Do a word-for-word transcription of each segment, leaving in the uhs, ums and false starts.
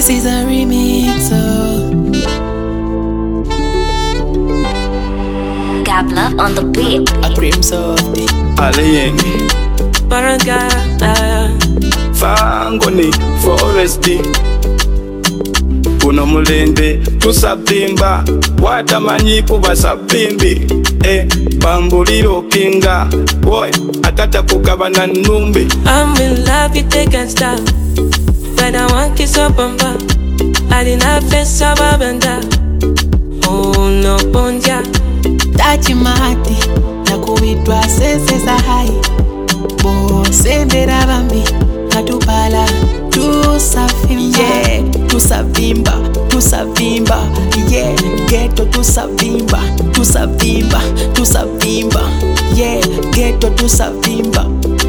This is a remix, oh. Gabla on the beat. A cream softy. Alieni Barangaya Fangoni Foresti Kuno mulende tusabimba watamanyi kuba sabimbi eh bambuliro kinga boy atata kugabana numbi. I'm in love, you take and stop. When I want kiss up and back, I didn't have face of a benda. Oh no bonja Tachi mahati na kuitwa sese za hai. Bo sembera bambi natupala tusafimba, yeah, tusavimba, tusavimba, yeah, ghetto tusavimba, tusavimba, tusavimba, yeah, ghetto tusavimba.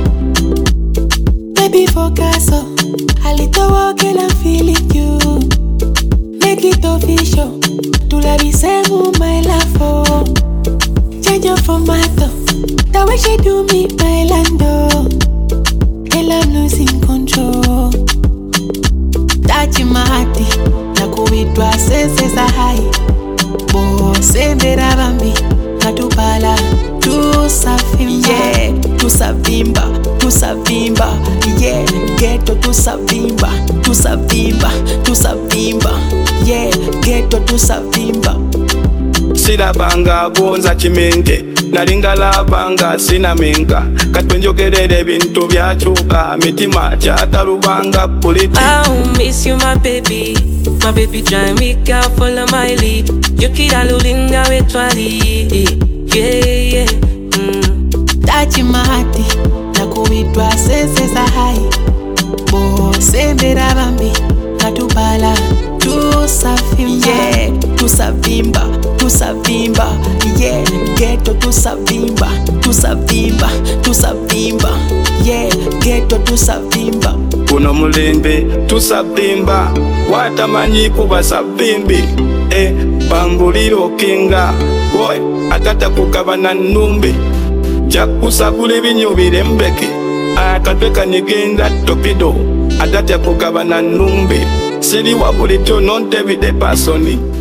Baby focus, oh, a little walk and I'm feeling you. Make it official, to la visemu my love, oh. Change your formato, the way she do me, my lando. Girl, I'm losing control. Tachi mahati na kuitwa sese za hai. Bo sembera bambi natupala tusafimba, yeah, tusavimba, tusavimba, yeah, ghetto tusavimba, tusavimba, tusavimba, yeah, ghetto tusavimba. Silabanga bonza chimenge nalingalabanga sina menga katwenjogerere bintu byachuka mitima chatarubanga politi. I miss you my baby, my baby drive me girl follow my lead. Yukira lulinga wetwali, yeah yeah. Mm. Tachi mahati na kuitwa sese za hai. Bo sembera bambi natupala tusafimba, yeah, tusavimba, tusavimba, yeah, ghetto tusavimba, tusavimba, tusavimba, yeah, ghetto tusavimba. Kuno mulembe tusabimba watamanyi kuba sabimbi eh bambuliro kinga boy atata kugabana numbi jakusabule binyo birembeke akatweka nigenda topido atata kugabana numbi siri wabulito non David Pasoni.